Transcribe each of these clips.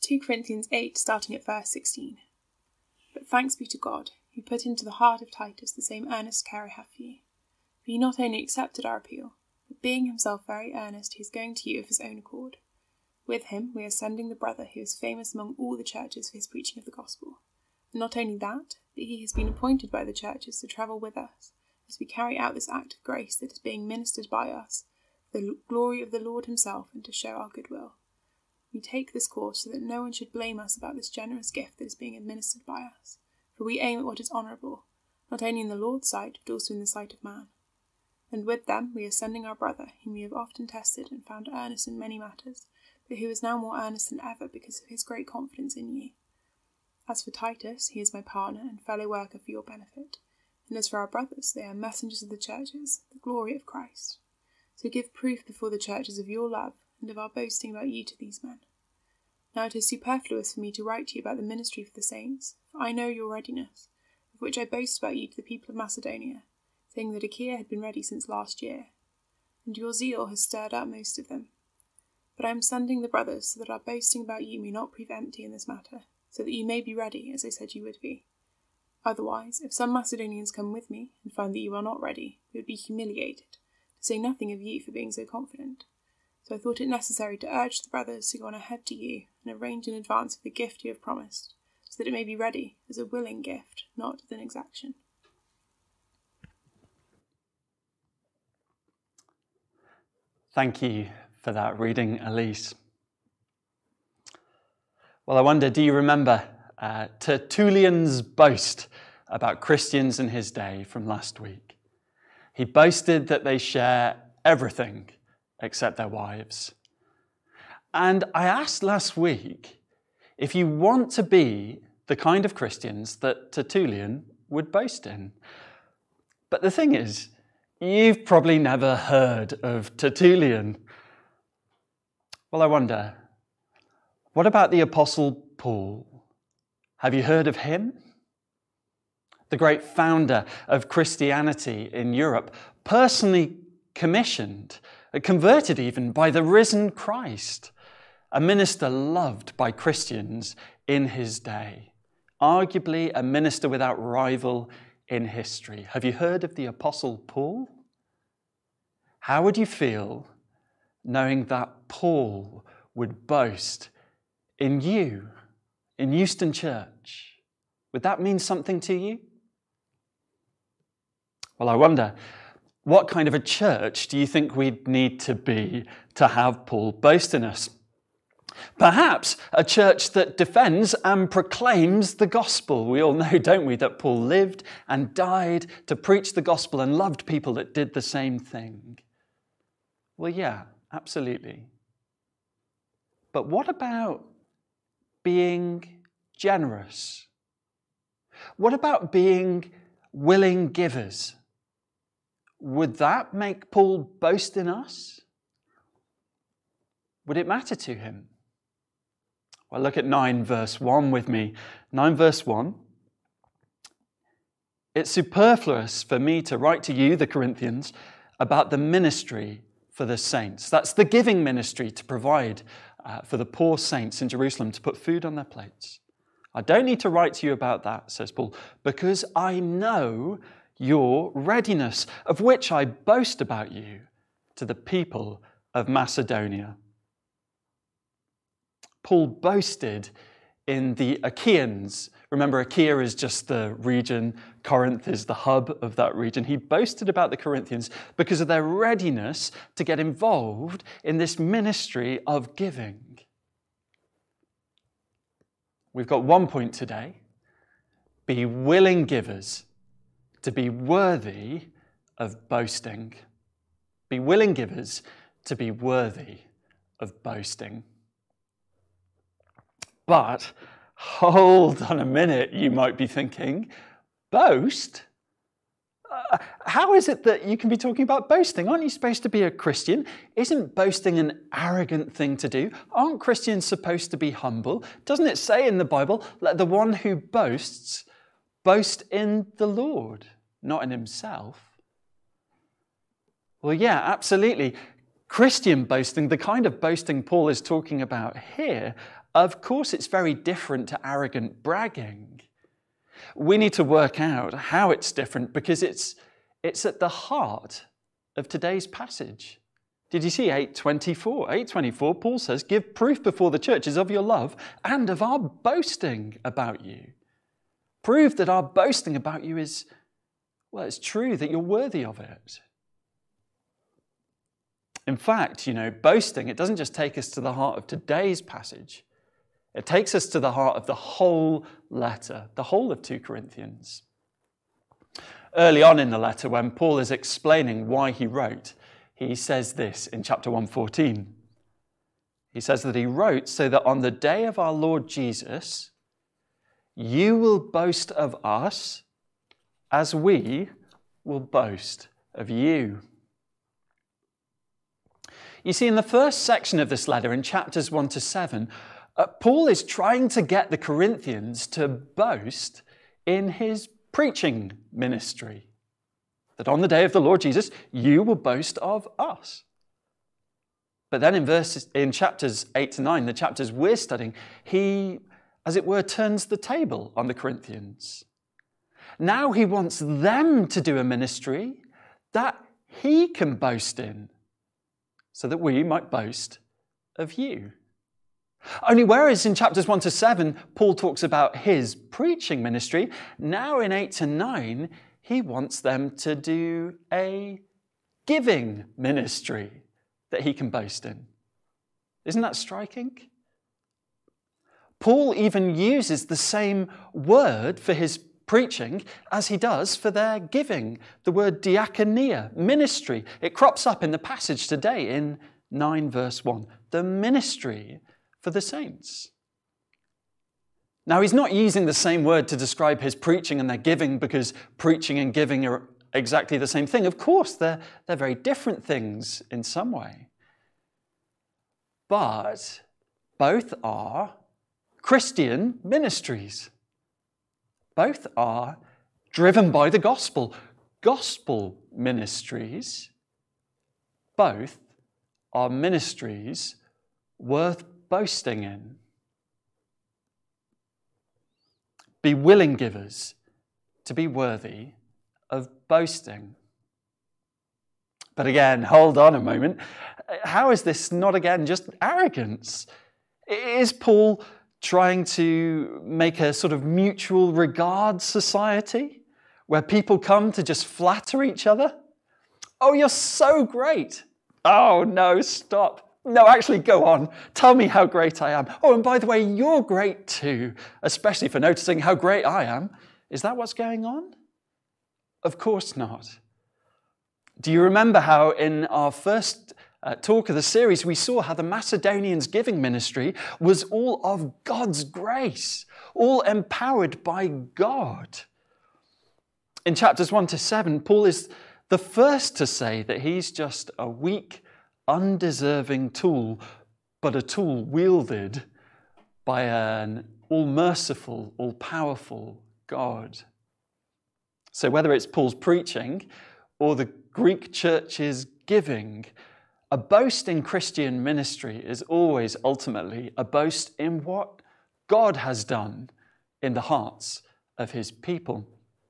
2 Corinthians 8, starting at verse 16. But thanks be to God, who put into the heart of Titus the same earnest care I have for you. For he not only accepted our appeal, but being himself very earnest, he is going to you of his own accord. With him we are sending the brother who is famous among all the churches for his preaching of the gospel. And not only that, but he has been appointed by the churches to travel with us, as we carry out this act of grace that is being ministered by us, for the glory of the Lord himself, and to show our goodwill. We take this course so that no one should blame us about this generous gift that is being administered by us, for we aim at what is honourable, not only in the Lord's sight, but also in the sight of man. And with them we are sending our brother, whom we have often tested and found earnest in many matters, but who is now more earnest than ever because of his great confidence in you. As for Titus, he is my partner and fellow worker for your benefit, and as for our brothers, they are messengers of the churches, the glory of Christ. So give proof before the churches of your love, and of our boasting about you to these men. Now it is superfluous for me to write to you about the ministry for the saints, for I know your readiness, of which I boast about you to the people of Macedonia, saying that Achaia had been ready since last year, and your zeal has stirred up most of them. But I am sending the brothers so that our boasting about you may not prove empty in this matter, so that you may be ready, as I said you would be. Otherwise, if some Macedonians come with me and find that you are not ready, we would be humiliated, to say nothing of you for being so confident. So I thought it necessary to urge the brothers to go on ahead to you and arrange in advance for the gift you have promised, so that it may be ready as a willing gift, not as an exaction. Thank you for that reading, Elise. Well, I wonder, do you remember Tertullian's boast about Christians in his day from last week? He boasted that they share everything except their wives. And I asked last week if you want to be the kind of Christians that Tertullian would boast in. But the thing is, you've probably never heard of Tertullian. Well, I wonder, what about the Apostle Paul? Have you heard of him? The great founder of Christianity in Europe, personally commissioned, converted even by the risen Christ, a minister loved by Christians in his day, arguably a minister without rival in history. Have you heard of the Apostle Paul? How would you feel knowing that Paul would boast in you, in Euston Church? Would that mean something to you? Well, I wonder, what kind of a church do you think we'd need to be to have Paul boast in us? Perhaps a church that defends and proclaims the gospel. We all know, don't we, that Paul lived and died to preach the gospel and loved people that did the same thing. Well, yeah, absolutely. But what about being generous? What about being willing givers? Would that make Paul boast in us? Would it matter to him? Well, look at 9 verse 1 with me. 9 verse 1. It's superfluous for me to write to you, the Corinthians, about the ministry for the saints. That's the giving ministry to provide for the poor saints in Jerusalem, to put food on their plates. I don't need to write to you about that, says Paul, because I know your readiness, of which I boast about you to the people of Macedonia. Paul boasted in the Achaeans. Remember, Achaia is just the region. Corinth is the hub of that region. He boasted about the Corinthians because of their readiness to get involved in this ministry of giving. We've got one point today. Be willing givers, to be worthy of boasting. Be willing givers to be worthy of boasting. But hold on a minute, you might be thinking, boast? How is it that you can be talking about boasting? Aren't you supposed to be a Christian? Isn't boasting an arrogant thing to do? Aren't Christians supposed to be humble? Doesn't it say in the Bible, let the one who boasts boast in the Lord, not in himself? Well, yeah, absolutely. Christian boasting, the kind of boasting Paul is talking about here, of course it's very different to arrogant bragging. We need to work out how it's different because it's at the heart of today's passage. Did you see 8:24? 8:24, Paul says, "Give proof before the churches of your love and of our boasting about you." Prove that our boasting about you is, well, it's true, that you're worthy of it. In fact, boasting, it doesn't just take us to the heart of today's passage. It takes us to the heart of the whole letter, the whole of 2 Corinthians. Early on in the letter, when Paul is explaining why he wrote, he says this in chapter 1:14. He says that he wrote so that on the day of our Lord Jesus, you will boast of us as we will boast of you. You see, in the first section of this letter, in chapters 1-7, Paul is trying to get the Corinthians to boast in his preaching ministry. That on the day of the Lord Jesus, you will boast of us. But then in chapters 8-9, the chapters we're studying, he, as it were, turns the table on the Corinthians. Now he wants them to do a ministry that he can boast in, so that we might boast of you. Only whereas in chapters 1-7, Paul talks about his preaching ministry, now in 8-9, he wants them to do a giving ministry that he can boast in. Isn't that striking? Paul even uses the same word for his preaching as he does for their giving, the word diakonia, ministry. It crops up in the passage today in 9 verse 1, the ministry for the saints. Now, he's not using the same word to describe his preaching and their giving because preaching and giving are exactly the same thing. Of course, they're very different things in some way. But both are Christian ministries. Both are driven by the gospel. Gospel ministries. Both are ministries worth boasting in. Be willing givers to be worthy of boasting. But again, hold on a moment. How is this not again just arrogance? Is Paul trying to make a sort of mutual regard society where people come to just flatter each other? Oh, you're so great. Oh, no, stop. No, actually, go on. Tell me how great I am. Oh, and by the way, you're great too, especially for noticing how great I am. Is that what's going on? Of course not. Do you remember how in our first talk of the series, we saw how the Macedonians' giving ministry was all of God's grace, all empowered by God? In chapters 1-7, Paul is the first to say that he's just a weak, undeserving tool, but a tool wielded by an all-merciful, all-powerful God. So whether it's Paul's preaching or the Greek church's giving, a boast in Christian ministry is always ultimately a boast in what God has done in the hearts of his people.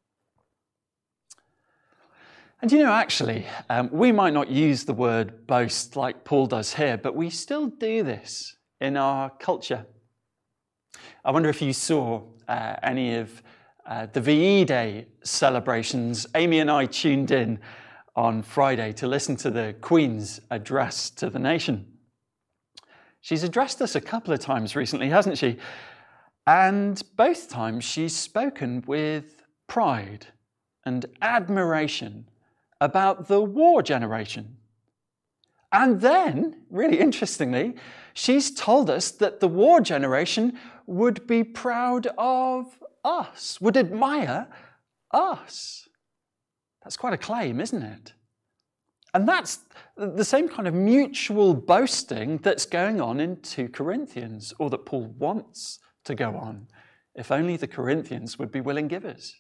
And actually, we might not use the word boast like Paul does here, but we still do this in our culture. I wonder if you saw any of the VE Day celebrations. Amy and I tuned in on Friday to listen to the Queen's address to the nation. She's addressed us a couple of times recently, hasn't she? And both times she's spoken with pride and admiration about the war generation. And then, really interestingly, she's told us that the war generation would be proud of us, would admire us. That's quite a claim, isn't it? And that's the same kind of mutual boasting that's going on in 2 Corinthians, or that Paul wants to go on, if only the Corinthians would be willing givers.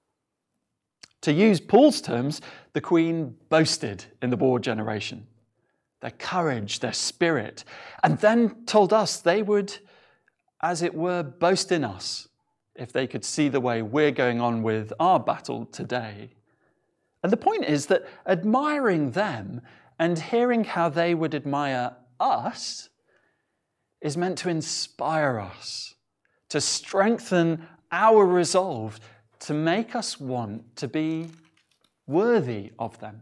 To use Paul's terms, the Queen boasted in the war generation. their courage, their spirit, and then told us they would, as it were, boast in us if they could see the way we're going on with our battle today. And the point is that admiring them and hearing how they would admire us is meant to inspire us, to strengthen our resolve, to make us want to be worthy of them.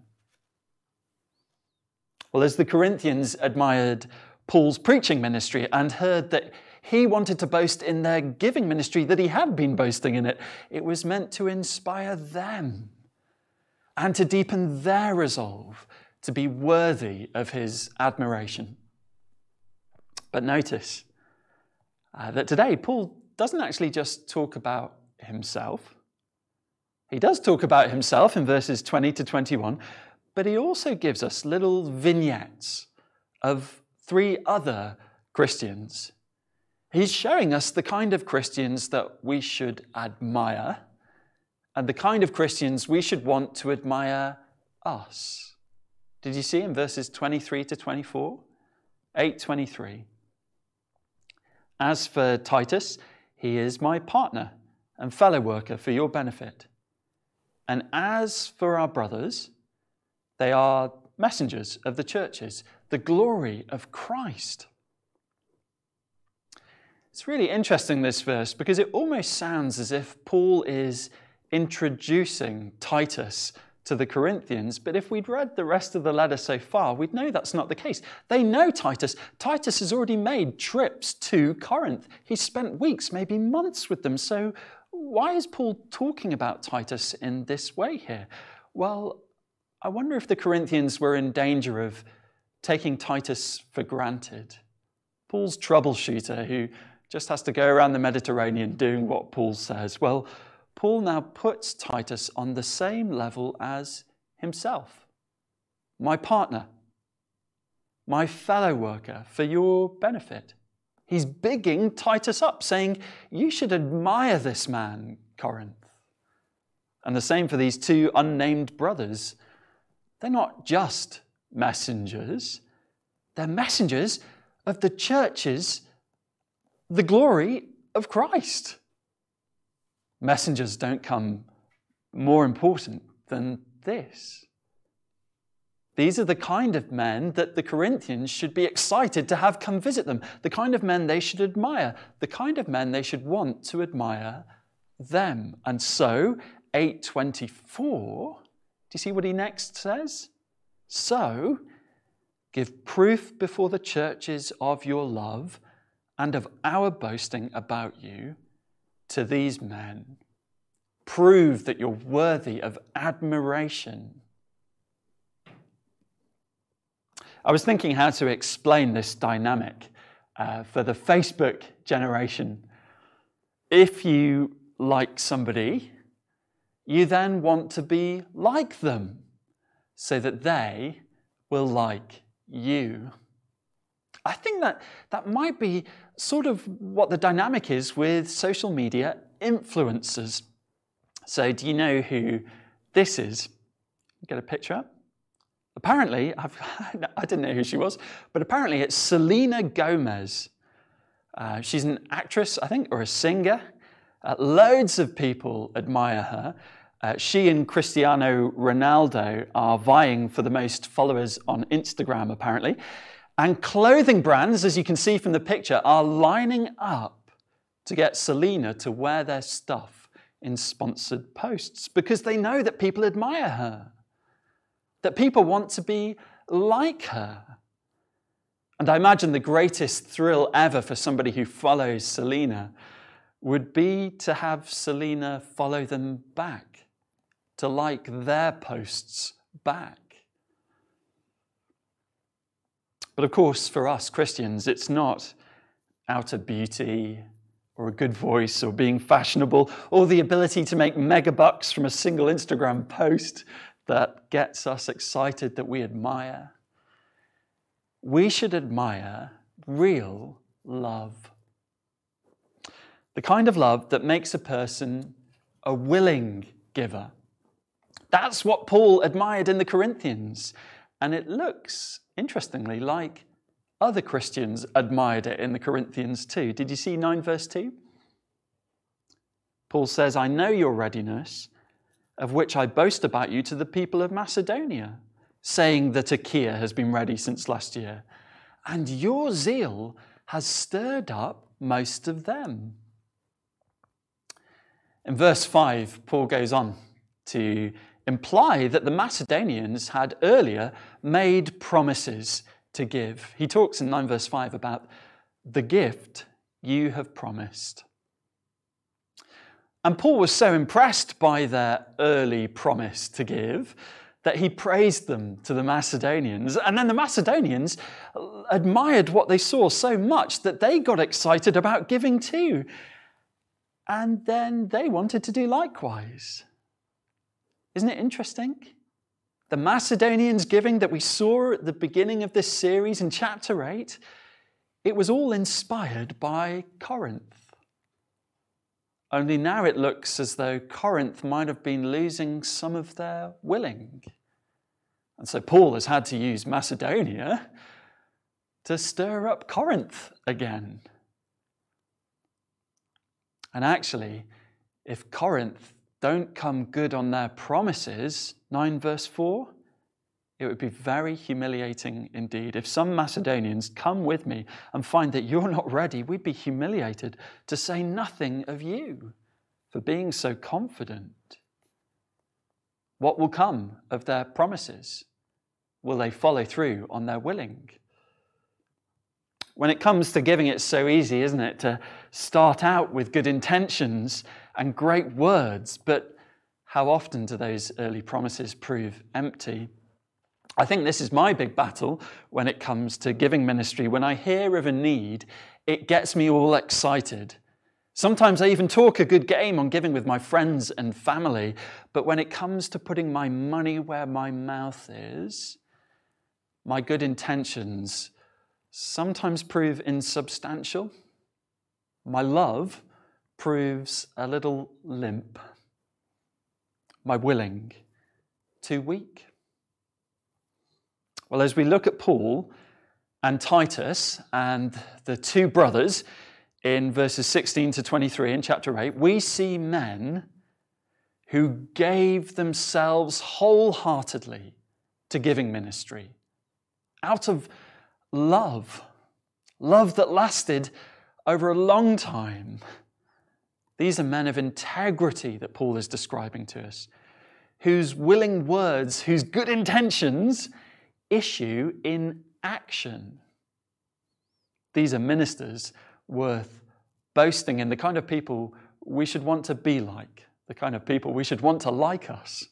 Well, as the Corinthians admired Paul's preaching ministry and heard that he wanted to boast in their giving ministry, that he had been boasting in it, it was meant to inspire them and to deepen their resolve to be worthy of his admiration. But notice that today Paul doesn't actually just talk about himself. He does talk about himself in verses 20 to 21, but he also gives us little vignettes of 3 other Christians. He's showing us the kind of Christians that we should admire and the kind of Christians we should want to admire us. Did you see in verses 23 to 24? 8:23. As for Titus, he is my partner and fellow worker for your benefit. And as for our brothers, they are messengers of the churches, the glory of Christ. It's really interesting, this verse, because it almost sounds as if Paul is introducing Titus to the Corinthians, but if we'd read the rest of the letter so far, we'd know that's not the case. They know Titus. Titus has already made trips to Corinth. He's spent weeks, maybe months with them. So why is Paul talking about Titus in this way here? Well, I wonder if the Corinthians were in danger of taking Titus for granted. Paul's troubleshooter who just has to go around the Mediterranean doing what Paul says. Well, Paul now puts Titus on the same level as himself. My partner, my fellow worker for your benefit. He's bigging Titus up, saying, you should admire this man, Corinth. And the same for these 2 unnamed brothers. They're not just messengers. They're messengers of the churches, the glory of Christ. Messengers don't come more important than this. These are the kind of men that the Corinthians should be excited to have come visit them, the kind of men they should admire, the kind of men they should want to admire them. And so, 8:24, do you see what he next says? So, give proof before the churches of your love and of our boasting about you to these men. Prove that you're worthy of admiration. I was thinking how to explain this dynamic for the Facebook generation. If you like somebody, you then want to be like them so that they will like you. I think that might be sort of what the dynamic is with social media influencers. So do you know who this is? Get a picture up. Apparently, I didn't know who she was, but apparently it's Selena Gomez. She's an actress, I think, or a singer. Loads of people admire her. She and Cristiano Ronaldo are vying for the most followers on Instagram, apparently. And clothing brands, as you can see from the picture, are lining up to get Selena to wear their stuff in sponsored posts because they know that people admire her, that people want to be like her. And I imagine the greatest thrill ever for somebody who follows Selena would be to have Selena follow them back, to like their posts back. But of course, for us Christians, it's not outer beauty or a good voice or being fashionable or the ability to make megabucks from a single Instagram post that gets us excited that we admire. We should admire real love. The kind of love that makes a person a willing giver. That's what Paul admired in the Corinthians. And it looks, interestingly, like other Christians admired it in the Corinthians too. Did you see 9 verse 2? Paul says, I know your readiness, of which I boast about you to the people of Macedonia, saying that Achaia has been ready since last year, and your zeal has stirred up most of them. In verse 5, Paul goes on to imply that the Macedonians had earlier made promises to give. He talks in 9 verse 5 about the gift you have promised. And Paul was so impressed by their early promise to give that he praised them to the Macedonians. And then the Macedonians admired what they saw so much that they got excited about giving too. And then they wanted to do likewise. Isn't it interesting? The Macedonians giving that we saw at the beginning of this series in chapter 8, it was all inspired by Corinth. Only now it looks as though Corinth might have been losing some of their willing. And so Paul has had to use Macedonia to stir up Corinth again. And actually, if Corinth don't come good on their promises, 9 verse 4, it would be very humiliating indeed. If some Macedonians come with me and find that you're not ready, we'd be humiliated, to say nothing of you for being so confident. What will come of their promises? Will they follow through on their willing? When it comes to giving, it's so easy, isn't it, to start out with good intentions and great words, but how often do those early promises prove empty? I think this is my big battle when it comes to giving ministry. When I hear of a need, it gets me all excited. Sometimes I even talk a good game on giving with my friends and family, but when it comes to putting my money where my mouth is, my good intentions sometimes prove insubstantial. My love proves a little limp. My willing too weak. Well, as we look at Paul and Titus and the two brothers in verses 16 to 23 in chapter 8, we see men who gave themselves wholeheartedly to giving ministry out of love that lasted over a long time. These are men of integrity that Paul is describing to us, whose willing words, whose good intentions issue in action. These are ministers worth boasting in, the kind of people we should want to be like, the kind of people we should want to like us.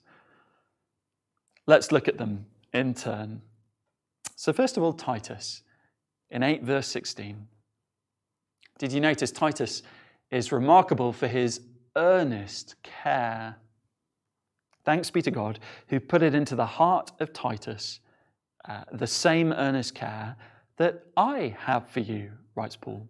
Let's look at them in turn. So first of all, Titus, in 8 verse 16. Did you notice Titus is remarkable for his earnest care? Thanks be to God who put it into the heart of Titus, the same earnest care that I have for you, writes Paul.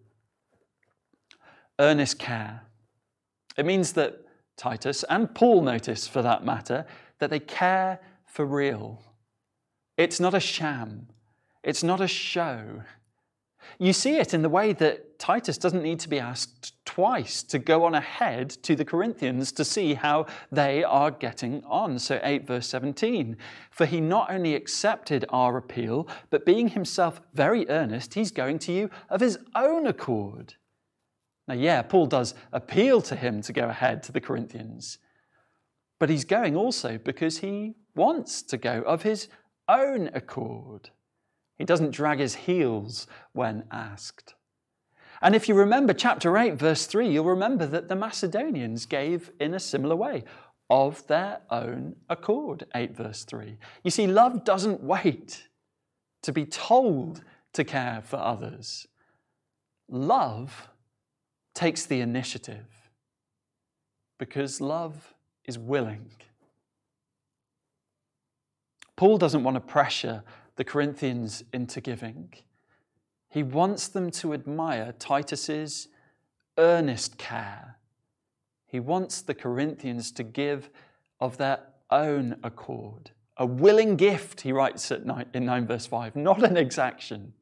Earnest care. It means that Titus, and Paul notice for that matter, that they care for real. It's not a sham. It's not a show. You see it in the way that Titus doesn't need to be asked twice to go on ahead to the Corinthians to see how they are getting on. So 8 verse 17, for he not only accepted our appeal, but being himself very earnest, he's going to you of his own accord. Now, yeah, Paul does appeal to him to go ahead to the Corinthians, but he's going also because he wants to go of his own accord. He doesn't drag his heels when asked. And if you remember chapter 8, verse 3, you'll remember that the Macedonians gave in a similar way, of their own accord, 8 verse 3. You see, love doesn't wait to be told to care for others. Love takes the initiative because love is willing. Paul doesn't want to pressure the Corinthians into giving. He wants them to admire Titus's earnest care. He wants the Corinthians to give of their own accord, A willing gift, he writes in 9 verse 5, not an exaction.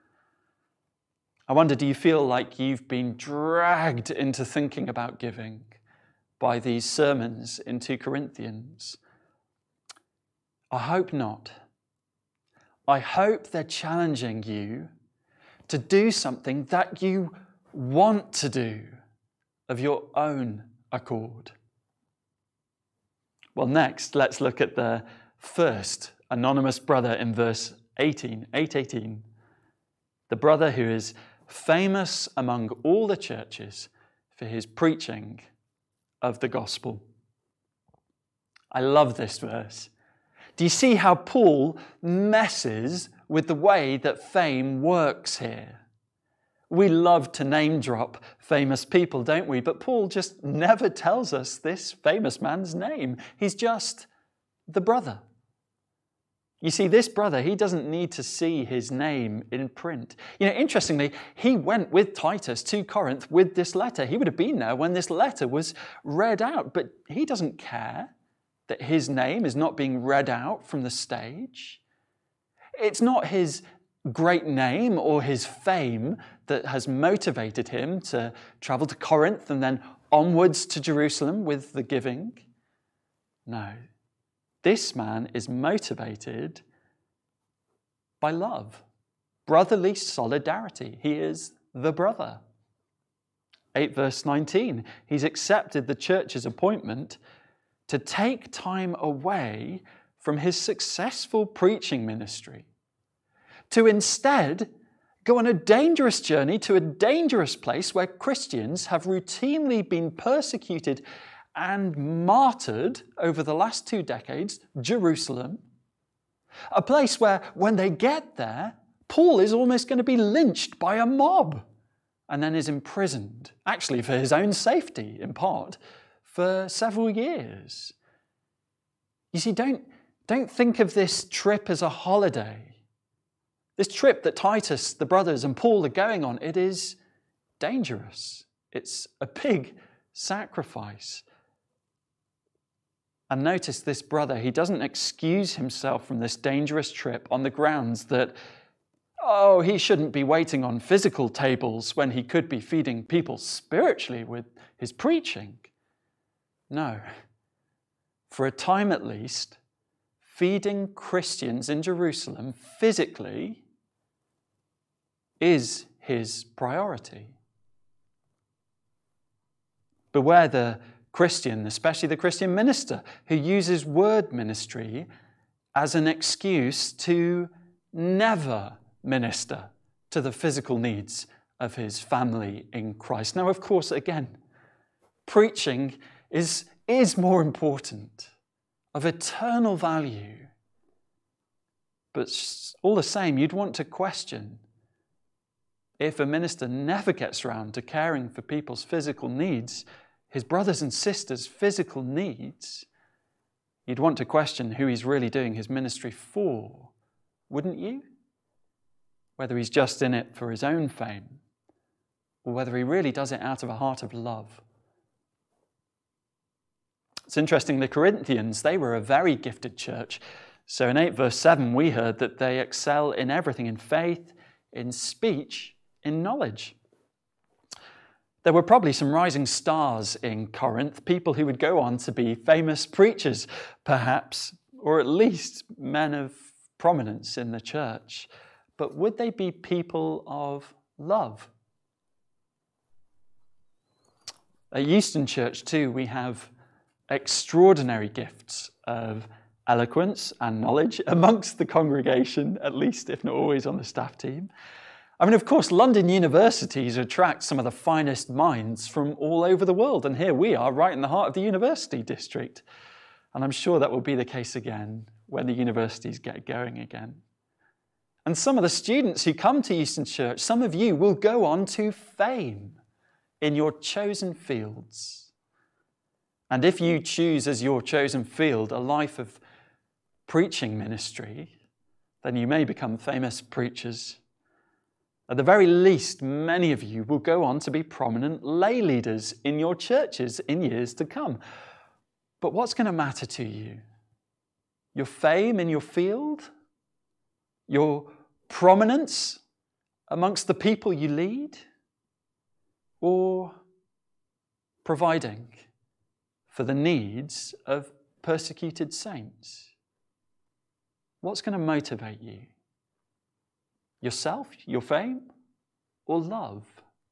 I wonder, do you feel like you've been dragged into thinking about giving by these sermons in 2 Corinthians? I hope not. I hope they're challenging you to do something that you want to do of your own accord. Well, next, let's look at the first anonymous brother in verse 8:18. The brother who is famous among all the churches for his preaching of the gospel. I love this verse. Do you see how Paul messes with the way that fame works here? We love to name drop famous people, don't we? But Paul just never tells us this famous man's name. He's just the brother. You see, this brother, he doesn't need to see his name in print. Interestingly, he went with Titus to Corinth with this letter. He would have been there when this letter was read out, but he doesn't care that his name is not being read out from the stage. It's not his great name or his fame that has motivated him to travel to Corinth and then onwards to Jerusalem with the giving. No. This man is motivated by love, brotherly solidarity. He is the brother. 8 verse 19, he's accepted the church's appointment to take time away from his successful preaching ministry, to instead go on a dangerous journey to a dangerous place where Christians have routinely been persecuted and martyred over the last 2 decades, Jerusalem. A place where, when they get there, Paul is almost going to be lynched by a mob and then is imprisoned, actually for his own safety, in part, for several years. You see, don't think of this trip as a holiday. This trip that Titus, the brothers, and Paul are going on, it is dangerous. It's a big sacrifice. And notice this brother, he doesn't excuse himself from this dangerous trip on the grounds that, he shouldn't be waiting on physical tables when he could be feeding people spiritually with his preaching. No. For a time at least, feeding Christians in Jerusalem physically is his priority. Beware the Christian, especially the Christian minister, who uses word ministry as an excuse to never minister to the physical needs of his family in Christ. Now, of course, again, preaching is more important, of eternal value. But all the same, you'd want to question if a minister never gets around to caring for people's physical needs, his brothers and sisters' physical needs, you'd want to question who he's really doing his ministry for, wouldn't you? Whether he's just in it for his own fame, or whether he really does it out of a heart of love. It's interesting, the Corinthians, they were a very gifted church. So in 8 verse 7, we heard that they excel in everything, in faith, in speech, in knowledge. There were probably some rising stars in Corinth, people who would go on to be famous preachers, perhaps, or at least men of prominence in the church. But would they be people of love? At Euston Church, too, we have extraordinary gifts of eloquence and knowledge amongst the congregation, at least, if not always on the staff team. I mean, of course, London universities attract some of the finest minds from all over the world, and here we are right in the heart of the university district. And I'm sure that will be the case again when the universities get going again. And some of the students who come to Euston Church, some of you will go on to fame in your chosen fields. And if you choose as your chosen field a life of preaching ministry, then you may become famous preachers. At the very least, many of you will go on to be prominent lay leaders in your churches in years to come. But what's going to matter to you? your fame in your field, your prominence amongst the people you lead, or providing for the needs of persecuted saints? What's going to motivate you? Yourself, your fame, or love?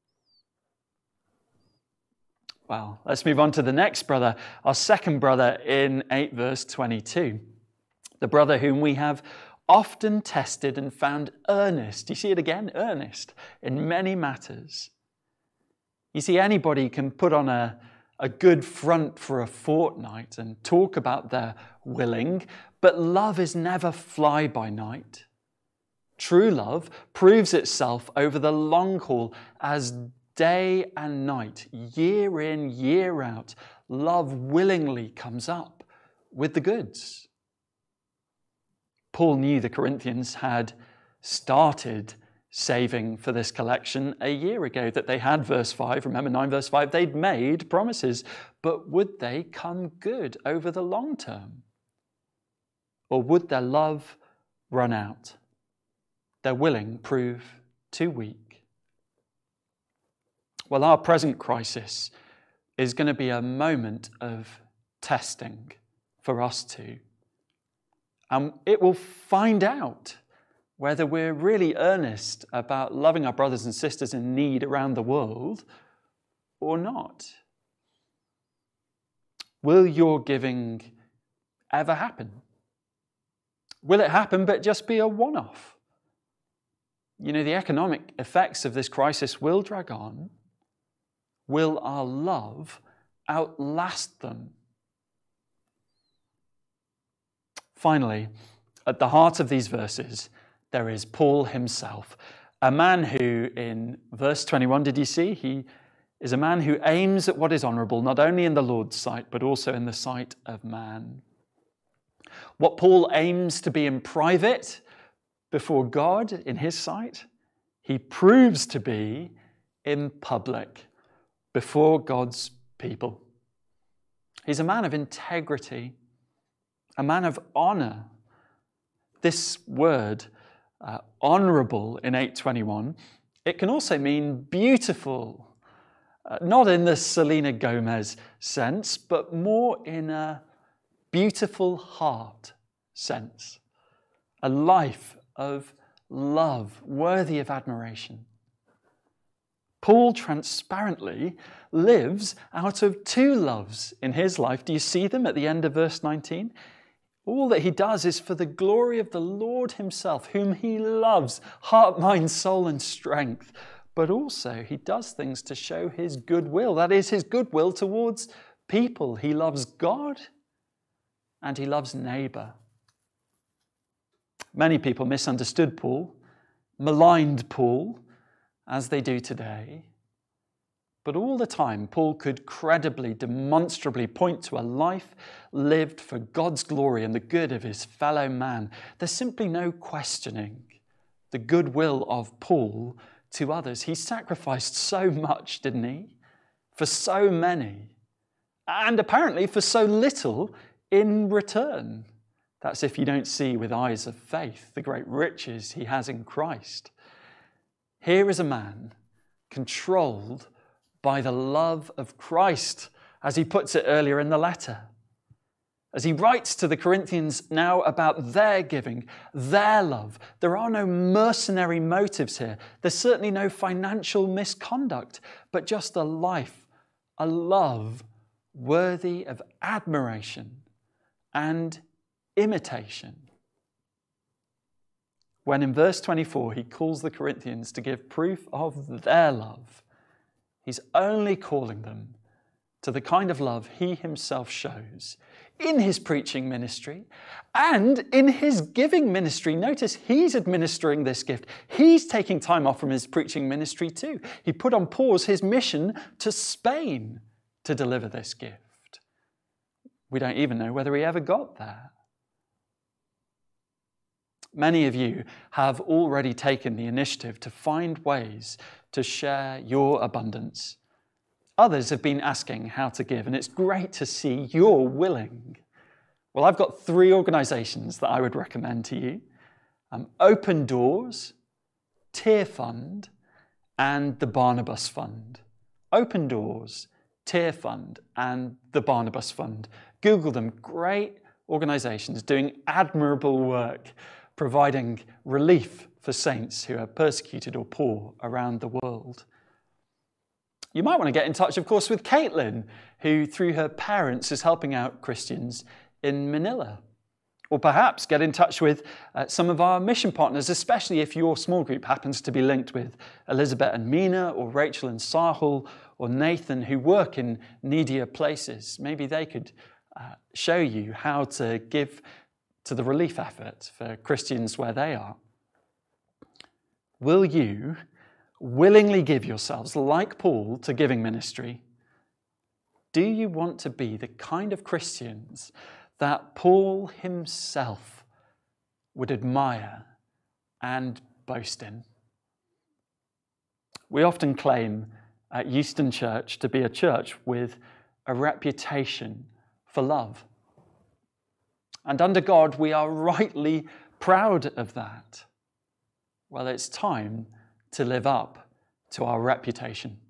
Well, let's move on to the next brother, our second brother in 8 verse 22. The brother whom we have often tested and found earnest. You see it again? Earnest in many matters. You see, anybody can put on a good front for a fortnight and talk about their willing, but love is never fly by night. True love proves itself over the long haul as day and night, year in, year out, love willingly comes up with the goods. Paul knew the Corinthians had started saving for this collection a year ago, that they had, verse 5, remember 9 verse 5, they'd made promises, but would they come good over the long term? Or would their love run out? Their willing prove too weak? Well, our present crisis is going to be a moment of testing for us too. And it will find out whether we're really earnest about loving our brothers and sisters in need around the world or not. Will your giving ever happen? Will it happen but just be a one-off? You know, the economic effects of this crisis will drag on. Will our love outlast them? Finally, at the heart of these verses, there is Paul himself, a man who, in verse 21, did you see? He is a man who aims at what is honourable, not only in the Lord's sight, but also in the sight of man. What Paul aims to be in private before God in his sight, he proves to be in public before God's people. He's a man of integrity, a man of honour. This word, honourable in 8:21, it can also mean beautiful, not in the Selena Gomez sense, but more in a beautiful heart sense, a life of love worthy of admiration. Paul transparently lives out of two loves in his life. Do you see them at the end of verse 19? All that he does is for the glory of the Lord himself, whom he loves, heart, mind, soul, and strength. But also he does things to show his goodwill. That is, his goodwill towards people. He loves God and he loves neighbour. Many people misunderstood Paul, maligned Paul, as they do today. But all the time, Paul could credibly, demonstrably point to a life lived for God's glory and the good of his fellow man. There's simply no questioning the goodwill of Paul to others. He sacrificed so much, didn't he? For so many. And apparently for so little in return. That's if you don't see with eyes of faith the great riches he has in Christ. Here is a man controlled by the love of Christ, as he puts it earlier in the letter. As he writes to the Corinthians now about their giving, their love, there are no mercenary motives here. There's certainly no financial misconduct, but just a life, a love worthy of admiration and imitation. When in verse 24 he calls the Corinthians to give proof of their love, he's only calling them to the kind of love he himself shows in his preaching ministry and in his giving ministry. Notice he's administering this gift. He's taking time off from his preaching ministry too. He put on pause his mission to Spain to deliver this gift. We don't even know whether he ever got there. Many of you have already taken the initiative to find ways to share your abundance. Others have been asking how to give, and it's great to see you're willing. Well, I've got 3 organisations that I would recommend to you. Open Doors, Tear Fund, and the Barnabas Fund. Open Doors, Tear Fund, and the Barnabas Fund. Google them. Great organisations doing admirable work, providing relief for saints who are persecuted or poor around the world. You might want to get in touch, of course, with Caitlin, who through her parents is helping out Christians in Manila. Or perhaps get in touch with some of our mission partners, especially if your small group happens to be linked with Elizabeth and Mina, or Rachel and Sahul, or Nathan, who work in needier places. Maybe they could show you how to give to the relief effort for Christians where they are. Will you willingly give yourselves, like Paul, to giving ministry? Do you want to be the kind of Christians that Paul himself would admire and boast in? We often claim at Euston Church to be a church with a reputation for love. And under God, we are rightly proud of that. Well, it's time to live up to our reputation.